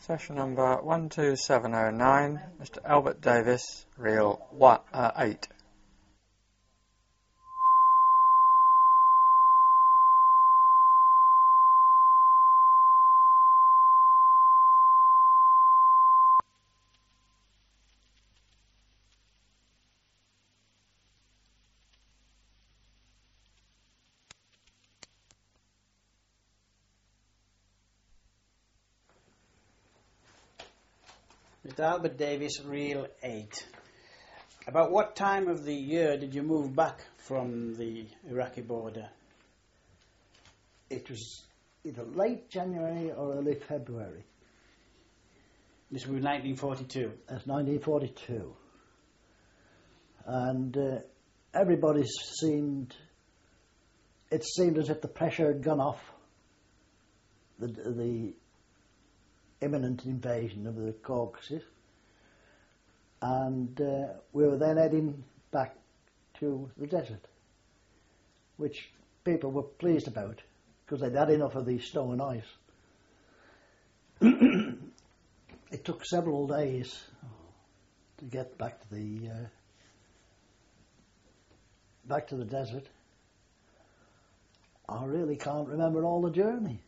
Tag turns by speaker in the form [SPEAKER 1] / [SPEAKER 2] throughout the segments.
[SPEAKER 1] Session number 12709, Mr. Albert Davis, reel 8.
[SPEAKER 2] Mr. Albert Davis, reel 8. About what time of the year did you move back from the Iraqi border?
[SPEAKER 3] It was either late January or early February.
[SPEAKER 2] This was 1942.
[SPEAKER 3] That's 1942. And everybody seemed as if the pressure had gone off the imminent invasion of the Caucasus, and we were then heading back to the desert, which people were pleased about because they'd had enough of the snow and ice. It took several days to get back to the desert. I really can't remember all the journey.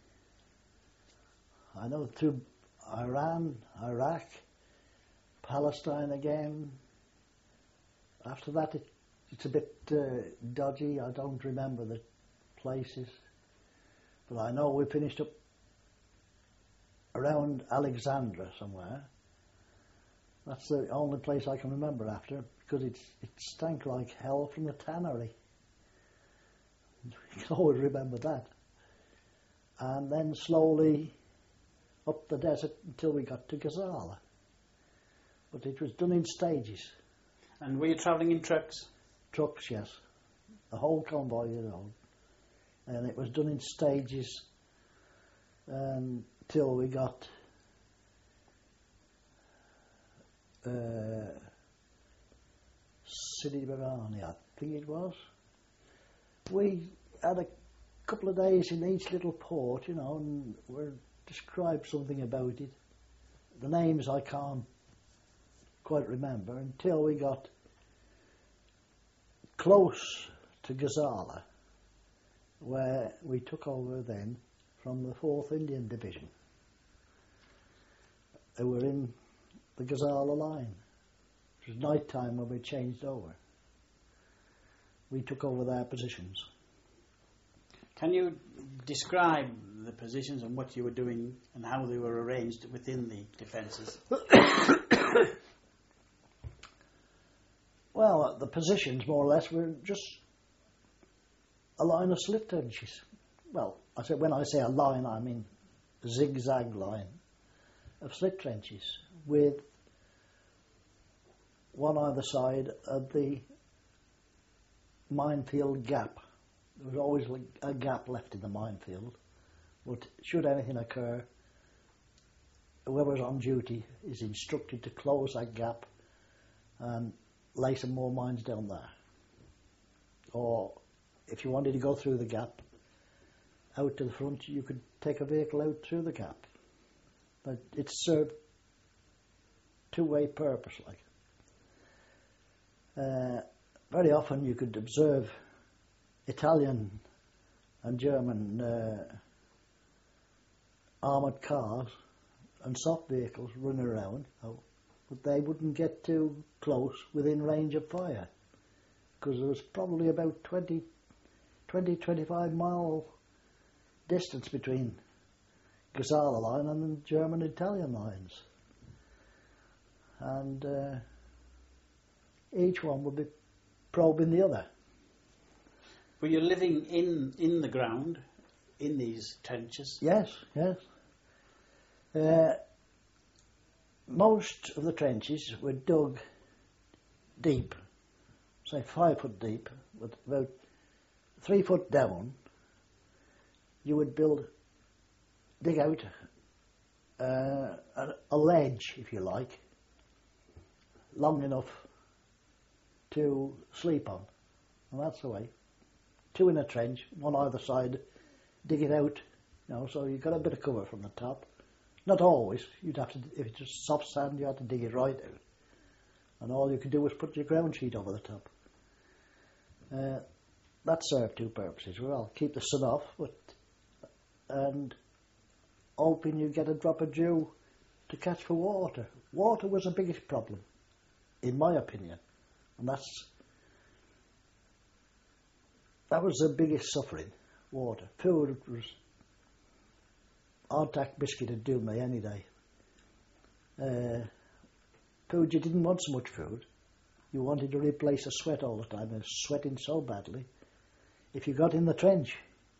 [SPEAKER 3] I know through Iran, Iraq, Palestine again. After that, it's a bit dodgy. I don't remember the places. But I know we finished up around Alexandria somewhere. That's the only place I can remember after, because it stank like hell from the tannery. You can always remember that. And then slowly up the desert until we got to Ghazala. But it was done in stages.
[SPEAKER 2] And were you travelling in trucks?
[SPEAKER 3] Trucks, yes. The whole convoy, And it was done in stages until we got Sidi Barani, I think it was. We had a couple of days in each little port, and we're describe something about it. The names I can't quite remember until we got close to Ghazala, where we took over then from the 4th Indian Division, who were in the Ghazala line. It was night time when we changed over. We took over their positions.
[SPEAKER 2] Can you describe the positions and what you were doing and how they were arranged within the defences?
[SPEAKER 3] Well, the positions, more or less, were just a line of slit trenches. Well, when I say a line, I mean a zigzag line of slit trenches with one either side of the minefield gap. There was always a gap left in the minefield. But should anything occur, whoever's on duty is instructed to close that gap and lay some more mines down there. Or if you wanted to go through the gap out to the front, you could take a vehicle out through the gap. But it served two-way purpose, like. Very often you could observe Italian and German armoured cars and soft vehicles running around, but they wouldn't get too close within range of fire, because there was probably about 25 mile distance between Ghazala line and the German-Italian lines. And each one would be probing the other.
[SPEAKER 2] Were you living in the ground, in these trenches?
[SPEAKER 3] Yes. Most of the trenches were dug deep, say 5 foot deep, with about 3 foot down. You would dig out a ledge, if you like, long enough to sleep on, and that's the way. 2 in a trench, one either side, dig it out, so you've got a bit of cover from the top, Not always. You'd have to, if it's just soft sand, you had to dig it right out. And all you could do was put your ground sheet over the top. That served two purposes. Well, keep the sun off, and hoping you get a drop of dew to catch for water. Water was the biggest problem, in my opinion. And that was the biggest suffering, water. Food was, hardtack biscuit would do me any day. Food, you didn't want so much food. You wanted to replace a sweat all the time. I was sweating so badly. If you got in the trench,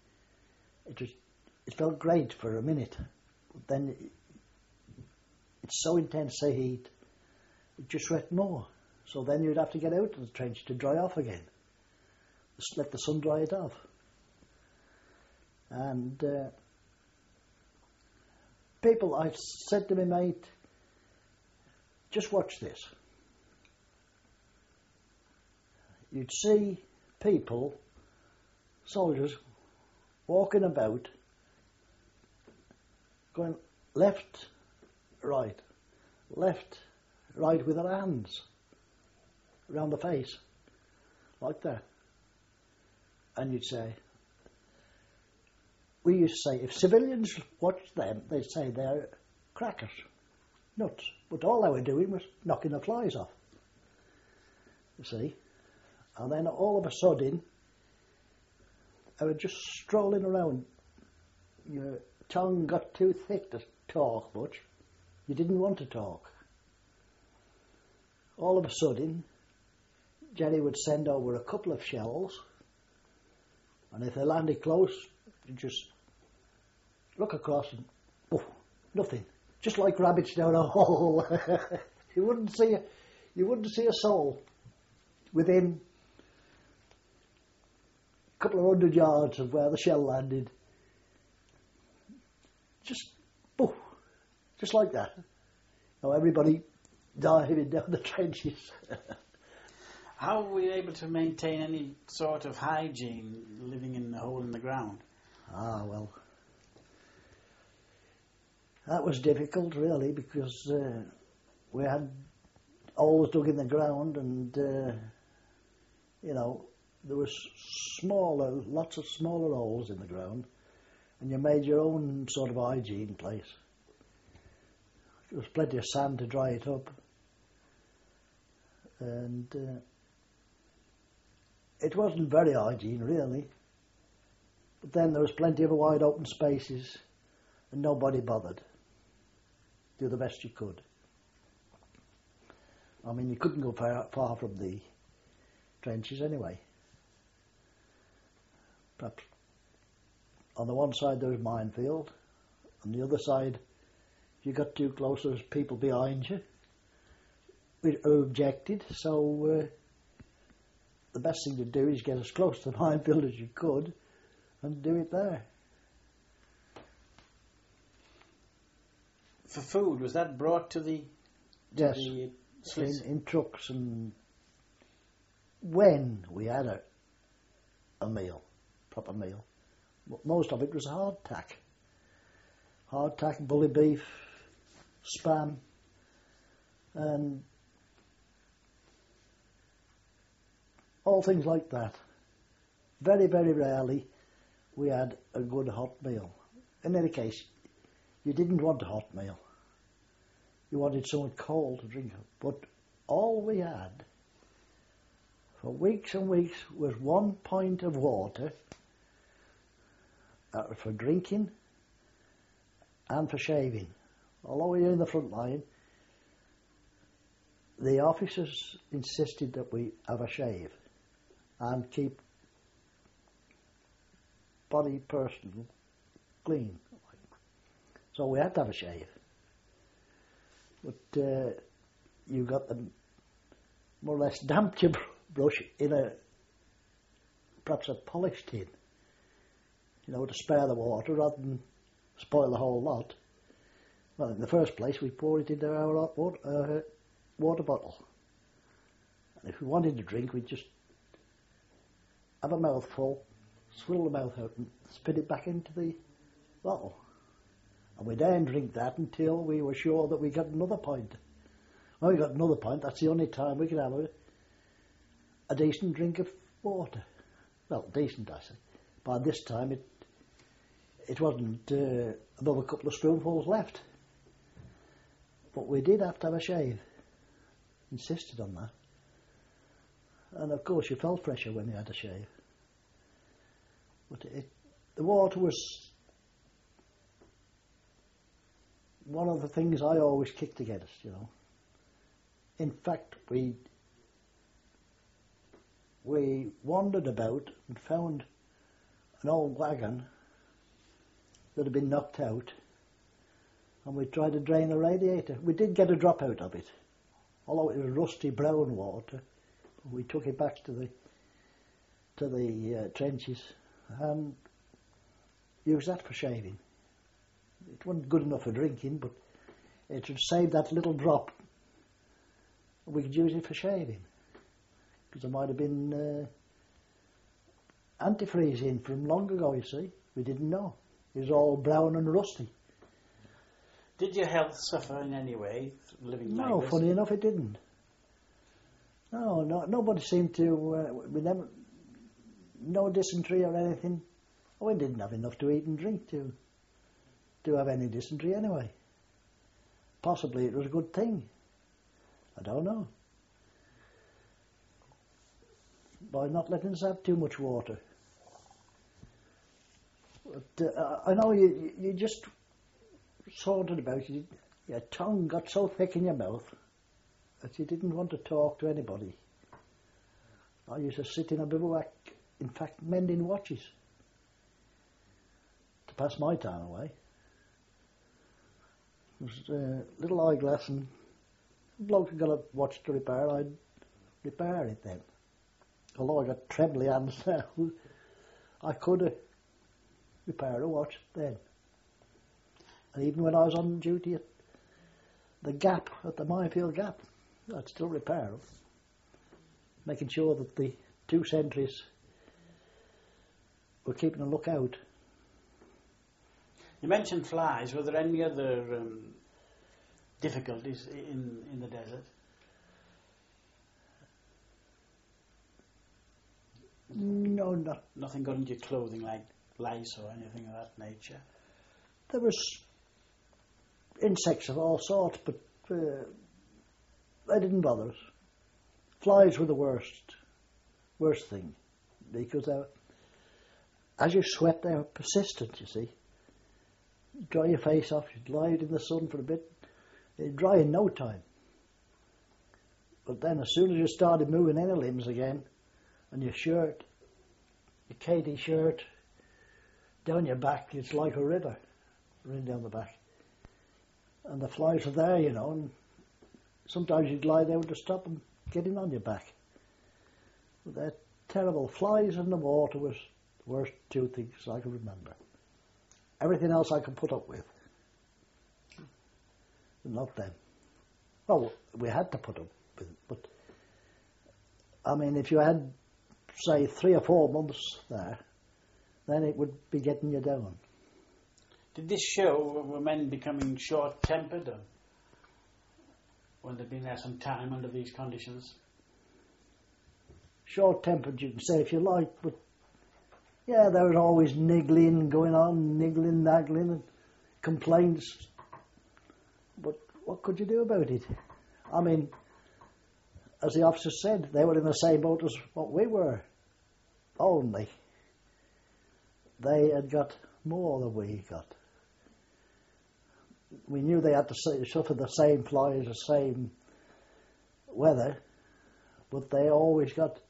[SPEAKER 3] it felt great for a minute. But then it's so intense, the heat, it just sweat more. So then you'd have to get out of the trench to dry off again. Just let the sun dry it off. And people, I said to my mate, just watch this. You'd see people, soldiers, walking about, going left, right with their hands around the face, like that. And you'd say, we used to say, if civilians watched them, they'd say they're crackers, nuts. But all they were doing was knocking the flies off, you see. And then all of a sudden, they were just strolling around. Your tongue got too thick to talk much. You didn't want to talk. All of a sudden, Jerry would send over a couple of shells, and if they landed close, you just look across and, oh, nothing. Just like rabbits down a hole. You wouldn't see a soul within a couple of 100 yards of where the shell landed. Just, poof, just like that. Now everybody diving down the trenches.
[SPEAKER 2] How were you able to maintain any sort of hygiene living in the hole in the ground?
[SPEAKER 3] Ah, well, that was difficult really, because we had holes dug in the ground, and you know, there was lots of smaller holes in the ground, and you made your own sort of hygiene place. There was plenty of sand to dry it up, and it wasn't very hygiene really, but then there was plenty of wide open spaces and nobody bothered. Do the best you could. I mean, you couldn't go far from the trenches anyway. Perhaps on the one side there was minefield, on the other side, if you got too close, there was people behind you who objected. So the best thing to do is get as close to the minefield as you could and do it there.
[SPEAKER 2] For food, was that brought to the
[SPEAKER 3] Yes,
[SPEAKER 2] Swiss?
[SPEAKER 3] in trucks, and when we had a meal, proper meal, most of it was hardtack, bully beef, spam, and all things like that. Very, very rarely we had a good hot meal. In any case, you didn't want a hot meal. You wanted something cold to drink. But all we had for weeks and weeks was 1 pint of water for drinking and for shaving. Although we were in the front line, the officers insisted that we have a shave and keep body, person clean. So we had to have a shave. But you got them more or less damped your brush in perhaps a polished tin, you know, to spare the water rather than spoil the whole lot. Well, in the first place, we poured it into our hot water bottle. And if we wanted to drink, we'd just have a mouthful, swill the mouth out and spit it back into the bottle. And we didn't drink that until we were sure that we got another pint. When we got another pint, that's the only time we could have a decent drink of water. Well, decent, I say. By this time, it wasn't above a couple of spoonfuls left. But we did have to have a shave. Insisted on that. And of course, you felt fresher when you had a shave. But the water was one of the things I always kicked against, you know. In fact, we wandered about and found an old wagon that had been knocked out, and we tried to drain the radiator. We did get a drop out of it, although it was rusty brown water. We took it back to the trenches and used that for shaving. It wasn't good enough for drinking, but it would save that little drop. We could use it for shaving, because there might have been antifreeze in from long ago, you see. We didn't know. It was all brown and rusty.
[SPEAKER 2] Did your health suffer in any way living like
[SPEAKER 3] No,
[SPEAKER 2] this?
[SPEAKER 3] funny enough, it didn't. No, nobody seemed to. We never, no dysentery or anything. We didn't have enough to eat and drink to have any dysentery anyway. Possibly it was a good thing. I don't know. By not letting us have too much water. But, I know you just sorted about it. Your tongue got so thick in your mouth that you didn't want to talk to anybody. I used to sit in a bivouac, in fact, mending watches to pass my time away. It was a little eyeglass, and a bloke had got a watch to repair, I'd repair it then. Although I got trembly hands now, I could repair a watch then. And even when I was on duty at the Gap, at the Minefield Gap, I'd still repair them, making sure that the two sentries were keeping a lookout.
[SPEAKER 2] You mentioned flies. Were there any other difficulties in the desert?
[SPEAKER 3] No, not.
[SPEAKER 2] Nothing got into your clothing like lice or anything of that nature?
[SPEAKER 3] There was insects of all sorts, but they didn't bother us. Flies were the worst thing, because as you sweat, they were persistent, you see. You'd dry your face off, you'd lie out in the sun for a bit, they'd dry in no time. But then as soon as you started moving any limbs again, and your shirt, your Katie shirt, down your back, it's like a river running down the back. And the flies are there, you know, and sometimes you'd lie there to stop them getting on your back. But they're terrible. Flies in the water was the worst two things I can remember. Everything else I could put up with. But not them. Well, we had to put up with it, but I mean, if you had, say, 3 or 4 months there, then it would be getting you down.
[SPEAKER 2] Did this show, were men becoming short-tempered when they'd been there some time under these conditions?
[SPEAKER 3] Short-tempered, you can say if you like, but yeah, there was always niggling going on, niggling, naggling, and complaints. But what could you do about it? I mean, as the officer said, they were in the same boat as what we were, only they had got more than we got. We knew they had to suffer the same flies, the same weather, but they always got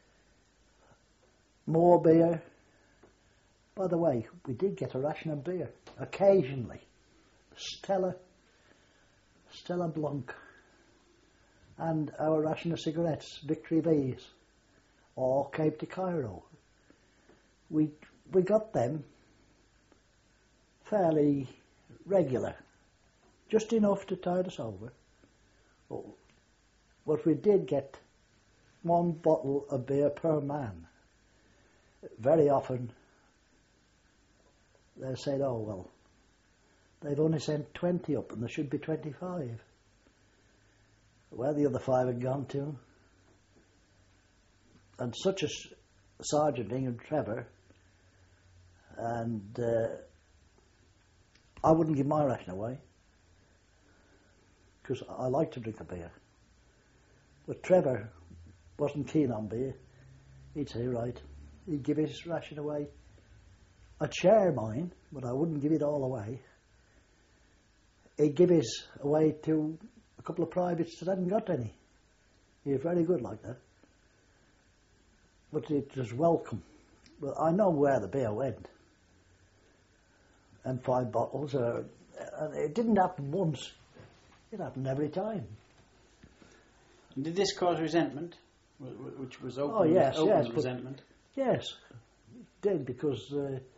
[SPEAKER 3] more beer. By the way, we did get a ration of beer, occasionally. Stella Blanc, and our ration of cigarettes, Victory V's, or Cape de Cairo. We got them fairly regular, just enough to tide us over. But we did get 1 bottle of beer per man. Very often they said, oh well, they've only sent 20 up, and there should be 25. Where the other 5 had gone to. And such a sergeant, Ingham Trevor, and I wouldn't give my ration away, because I like to drink a beer. But Trevor wasn't keen on beer. He'd say, right, he'd give his ration away. I'd share mine, but I wouldn't give it all away. He'd give his away to a couple of privates that hadn't got any. He was very good like that. But it was welcome. Well, I know where the beer went. And 5 bottles, and it didn't happen once. It happened every time.
[SPEAKER 2] Did this cause resentment, which was open,
[SPEAKER 3] Oh, yes,
[SPEAKER 2] open resentment?
[SPEAKER 3] Yes, it did, because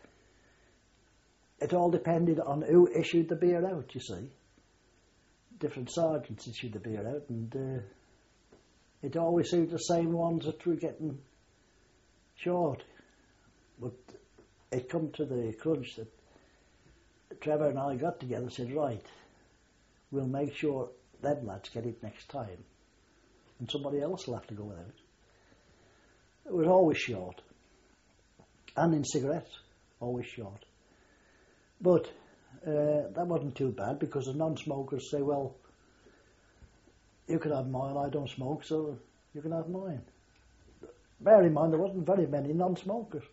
[SPEAKER 3] it all depended on who issued the beer out, you see. Different sergeants issued the beer out, and it always seemed the same ones that were getting short. But it come to the crunch that Trevor and I got together and said, right, we'll make sure them lads get it next time, and somebody else will have to go without it. It was always short. And in cigarettes, always short. But that wasn't too bad, because the non-smokers say, well, you can have mine, I don't smoke, so you can have mine. Bear in mind, there wasn't very many non-smokers.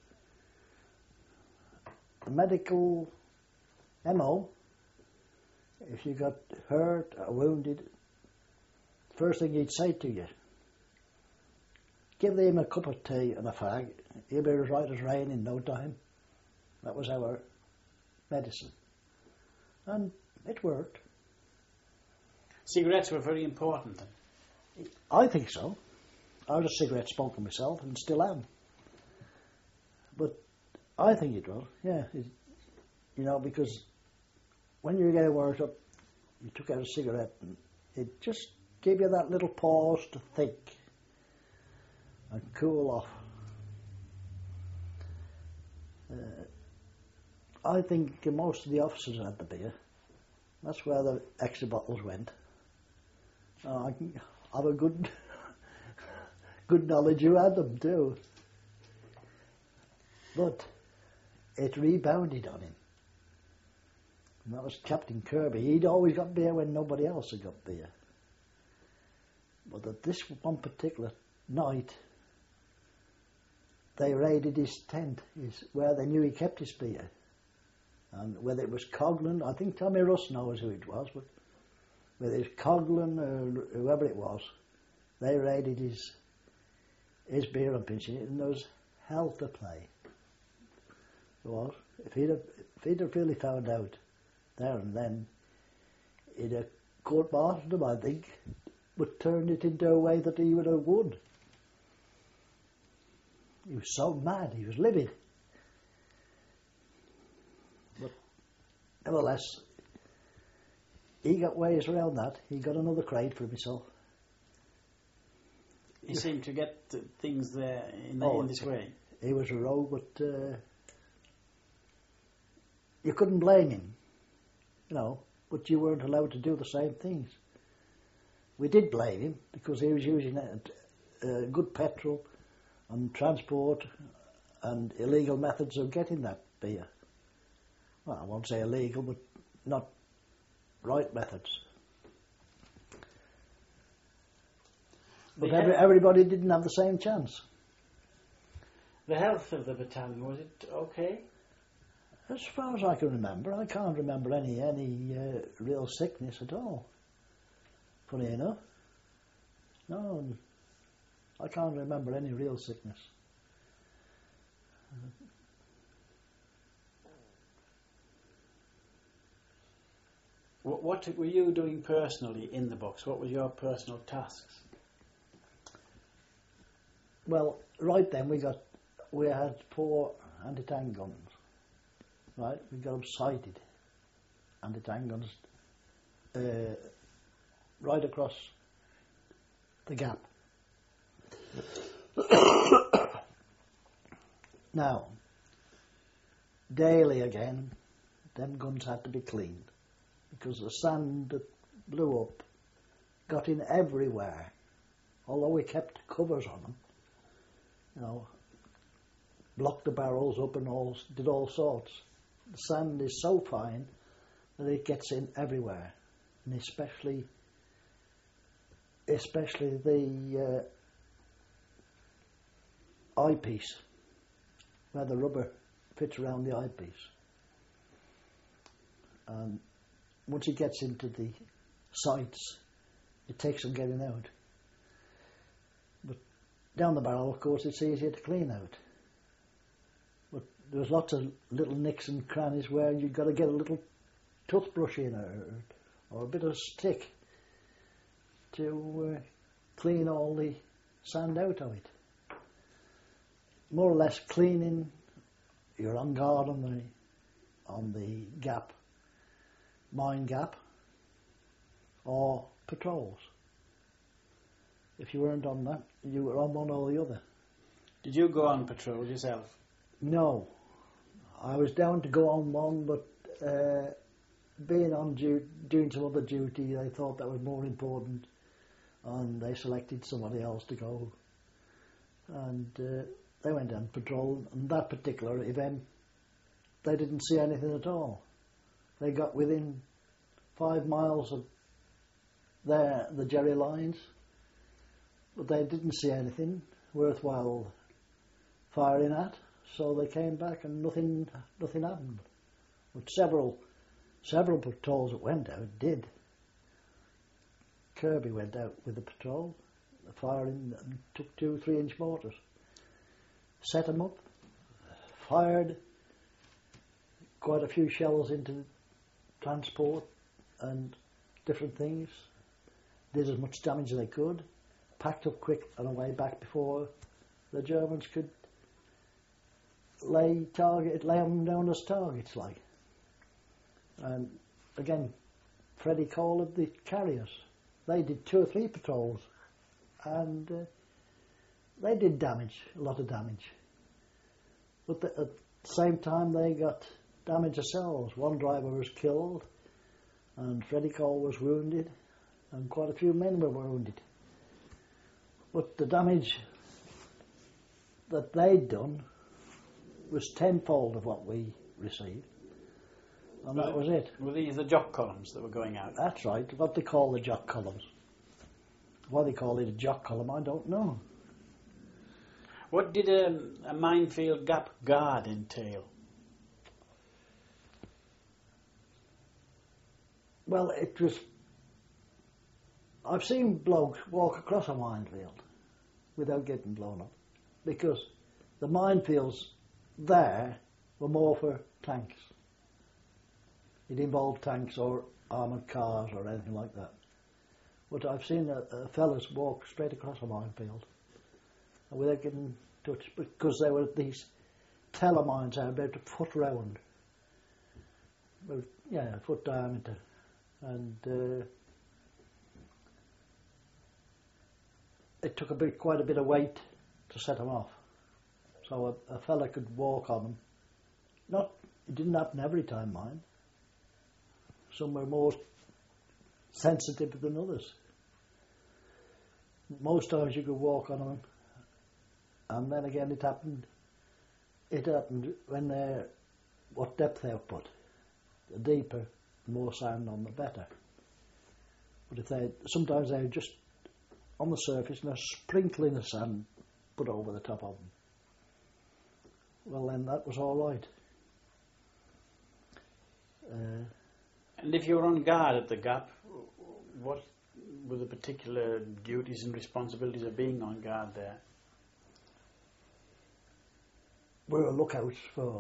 [SPEAKER 3] The medical MO, if you got hurt or wounded, first thing he'd say to you, give him a cup of tea and a fag, he'll be as right as rain in no time. That was our medicine. And it worked.
[SPEAKER 2] Cigarettes were very important then?
[SPEAKER 3] I think so. I was a cigarette smoker myself, and still am. But I think it was, yeah. Because when you get worked up, you took out a cigarette, and it just gave you that little pause to think and cool off. I think most of the officers had the beer. That's where the extra bottles went. I have a good knowledge who had them too. But it rebounded on him. And that was Captain Kirby. He'd always got beer when nobody else had got beer. But at this one particular night, they raided his tent, where they knew he kept his beer. And whether it was Coghlan, I think Tommy Russ knows who it was, but whether it was Coghlan or whoever it was, they raided his beer and pinching it, and there was hell to play. There was. If he'd have really found out there and then, he'd have court-martialed him, I think, but turned it into a way that he would have won. He was so mad, he was livid. But nevertheless, he got ways around that. He got another crate for himself.
[SPEAKER 2] He seemed to get things there in this way.
[SPEAKER 3] He was a rogue, but you couldn't blame him, but you weren't allowed to do the same things. We did blame him, because he was using good petrol and transport and illegal methods of getting that beer. Well, I won't say illegal, but not right methods. But everybody didn't have the same chance.
[SPEAKER 2] The health of the battalion, was it okay?
[SPEAKER 3] As far as I can remember, I can't remember any real sickness at all. Funny enough. No, I can't remember any real sickness.
[SPEAKER 2] What were you doing personally in the box? What were your personal tasks?
[SPEAKER 3] Well, right then we had 4 anti-tank guns. Right, we got them sighted, anti-tank guns, right across the gap. Now, daily again, them guns had to be cleaned. because the sand that blew up got in everywhere. Although we kept covers on them, you know, blocked the barrels up and did all sorts. The sand is so fine that it gets in everywhere, and especially the eyepiece, where the rubber fits around the eyepiece. And once it gets into the sights, it takes some getting out. But down the barrel, of course, it's easier to clean out. But there's lots of little nicks and crannies where you've got to get a little toothbrush in or a bit of stick to clean all the sand out of it. More or less cleaning, you're on guard on the gap, mine gap, or patrols. If you weren't on that, you were on one or the other.
[SPEAKER 2] Did you go on patrol yourself?
[SPEAKER 3] No, I was down to go on one, but being on doing some other duty, they thought that was more important, and they selected somebody else to go. And they went on patrol. And that particular event, they didn't see anything at all. They got within 5 miles of the Jerry lines, but they didn't see anything worthwhile firing at. So they came back and nothing happened. But several patrols that went out did. Kirby went out with the patrol, firing, and took 2 3-inch mortars, set them up, fired quite a few shells into transport and different things, did as much damage as they could, packed up quick and away back before the Germans could lay them down as targets, like. And again, Freddie Cole of the carriers, they did 2 or 3 patrols, and they did damage, a lot of damage. But at the same time, they got damage themselves. One driver was killed, and Freddie Cole was wounded, and quite a few men were wounded. But the damage that they'd done was tenfold of what we received, and that was it.
[SPEAKER 2] Were these the jock columns that were going out?
[SPEAKER 3] That's right, what they call the jock columns. Why they call it a jock column, I don't know.
[SPEAKER 2] What did a minefield gap guard entail?
[SPEAKER 3] Well, it was... I've seen blokes walk across a minefield without getting blown up, because the minefields there were more for tanks. It involved tanks or armoured cars or anything like that. But I've seen fellas walk straight across a minefield without getting touched, because there were these telemines that were about a foot round, a foot diameter, and it took quite a bit of weight to set them off. So a fella could walk on them. It didn't happen every time, mind. Some were more sensitive than others. Most times you could walk on them, and then again it happened when what depth they put. The deeper, the more sand on, the better. But sometimes they were just on the surface and a sprinkling of sand put over the top of them. Well, then that was all right.
[SPEAKER 2] And if you were on guard at the gap, what were the particular duties and responsibilities of being on guard there?
[SPEAKER 3] We were lookouts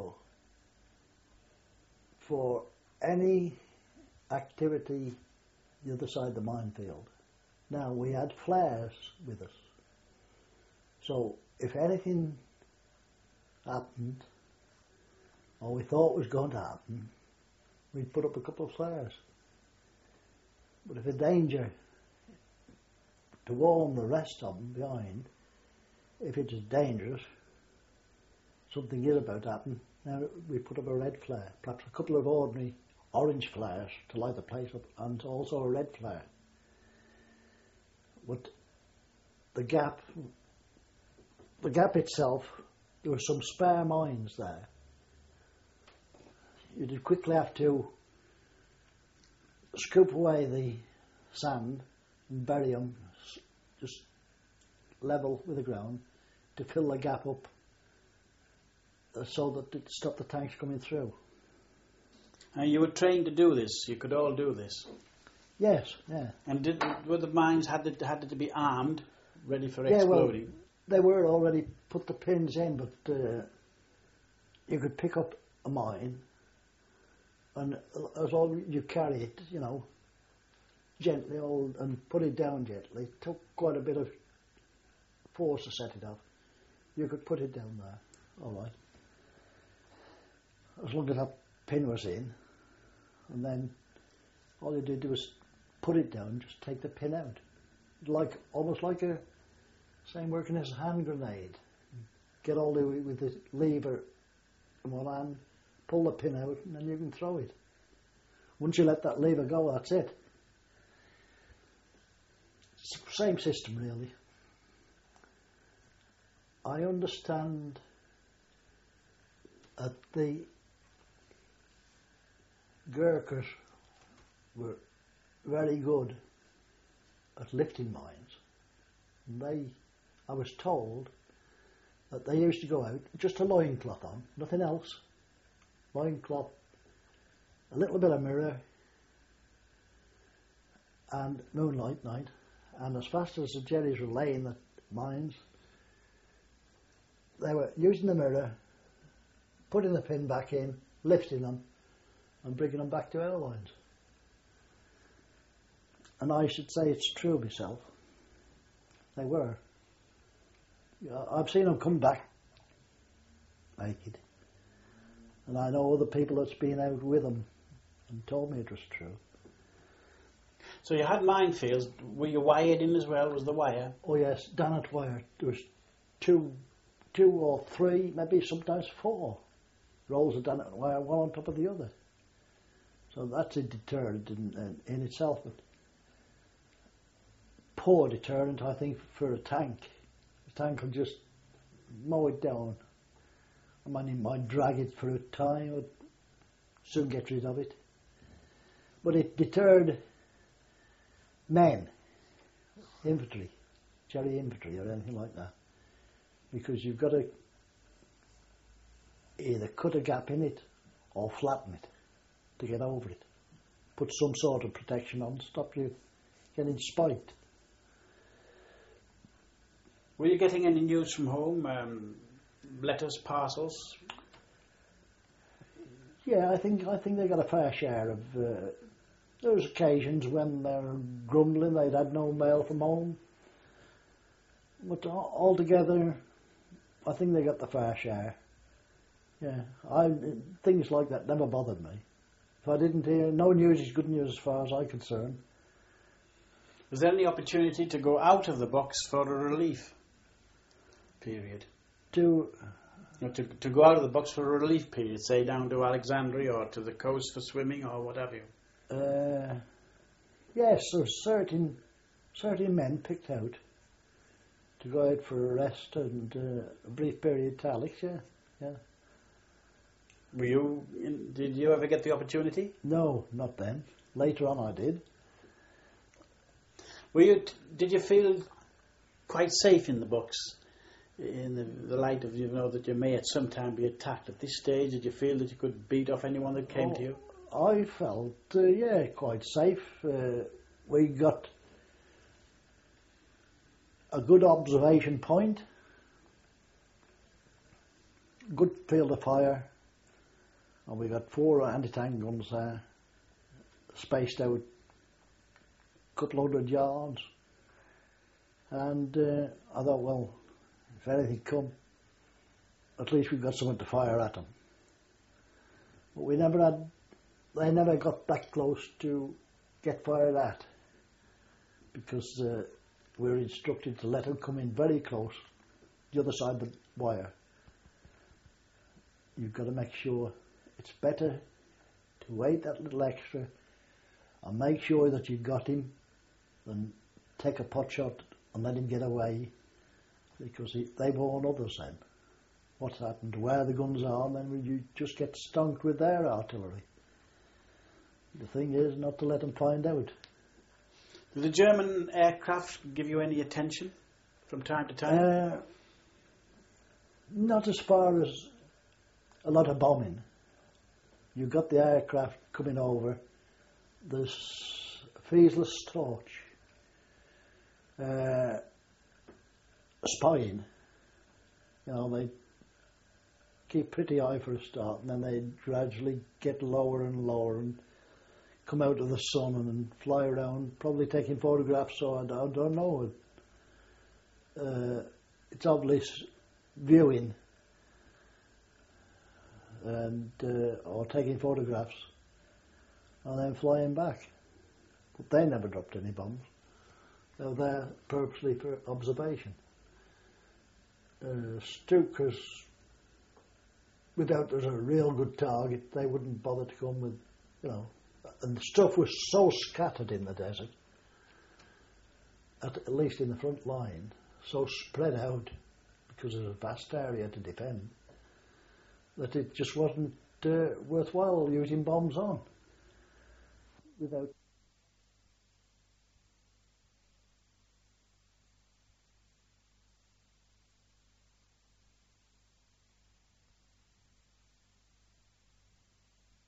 [SPEAKER 3] for any activity the other side of the minefield. Now, we had flares with us, so if anything happened, or we thought was going to happen, we'd put up a couple of flares. But if a danger, to warn the rest of them behind, if it is dangerous, something is about to happen, now we put up a red flare, perhaps a couple of ordinary orange flares to light the place up, and also a red flare. But the gap itself, there were some spare mines there. You did quickly have to scoop away the sand and bury them just level with the ground to fill the gap up so that it stopped the tanks coming through.
[SPEAKER 2] And you were trained to do this. You could all do this.
[SPEAKER 3] Yes, yeah.
[SPEAKER 2] And were the mines had to be armed, ready for exploding?
[SPEAKER 3] Well, they were already put the pins in, but you could pick up a mine, and as long as you carry it, gently, and put it down gently. It took quite a bit of force to set it up. You could put it down there, all right. As long as that pin was in, and then all you did was put it down, just take the pin out. Almost like same working as a hand grenade. Get all the way with the lever in one hand, pull the pin out, and then you can throw it. Once you let that lever go, that's it. It's the same system, really. I understand that the Gurkhas were very good at lifting mines. And I was told that they used to go out just a loincloth on, nothing else. Loincloth, a little bit of mirror, and moonlight night. And as fast as the Jerrys were laying the mines, they were using the mirror, putting the pin back in, lifting them, and bringing them back to our lines. And I should say it's true myself. They were. I've seen them come back naked. And I know other people that's been out with them and told me it was true.
[SPEAKER 2] So you had minefields. Were you wired in as well? Was the wire?
[SPEAKER 3] Oh yes, Dannet wire. There was two or three, maybe sometimes 4 rolls of Dannet wire, one on top of the other. So that's a deterrent in itself. But poor deterrent, I think, for a tank. The tank will just mow it down. I mean, it might drag it for a time, but soon get rid of it. But it deterred men, infantry, Jerry infantry or anything like that, because you've got to either cut a gap in it or flatten it to get over it. Put some sort of protection on, stop you getting spiked.
[SPEAKER 2] Were you getting any news from home? Letters, parcels?
[SPEAKER 3] Yeah, I think they got a fair share of. There was occasions when they were grumbling they'd had no mail from home, but altogether, I think they got the fair share. Yeah, things like that never bothered me. If I didn't hear, no news is good news as far as I'm concerned.
[SPEAKER 2] Was there any opportunity to go out of the box for a relief period? To go out of the box for a relief period, say down to Alexandria or to the coast for swimming or what have you?
[SPEAKER 3] Yes, there were certain men picked out to go out for a rest and a brief period to Alex, yeah.
[SPEAKER 2] Did you ever get the opportunity?
[SPEAKER 3] No, not then. Later on I did.
[SPEAKER 2] Did you feel quite safe in the box? In the light of, that you may at some time be attacked. At this stage, did you feel that you could beat off anyone that came to you?
[SPEAKER 3] I felt, quite safe. We got a good observation point, good field of fire, and we got 4 anti-tank guns there, spaced out a couple hundred yards. And I thought, well, if anything come, at least we've got something to fire at them. But they never got that close to get fired at, because we were instructed to let them come in very close, the other side of the wire. You've got to make sure it's better to wait that little extra and make sure that you've got him and take a pot shot and let him get away, because they warn others then what's happened, where the guns are, and then you just get stonked with their artillery. The thing is not to let them find out.
[SPEAKER 2] Do the German aircraft give you any attention from time to time?
[SPEAKER 3] Not as far as a lot of bombing. You've got the aircraft coming over. There's Fiesel's torch. Spying. You know, they keep pretty high for a start, and then they gradually get lower and lower and come out of the sun and fly around, probably taking photographs, so I don't know. It's obvious viewing and or taking photographs and then flying back. But they never dropped any bombs. They were there purposely for observation. Stukas, without there's a real good target, they wouldn't bother to come with, you know. And the stuff was so scattered in the desert, at least in the front line, so spread out, because there's a vast area to defend, that it just wasn't worthwhile using bombs on. Without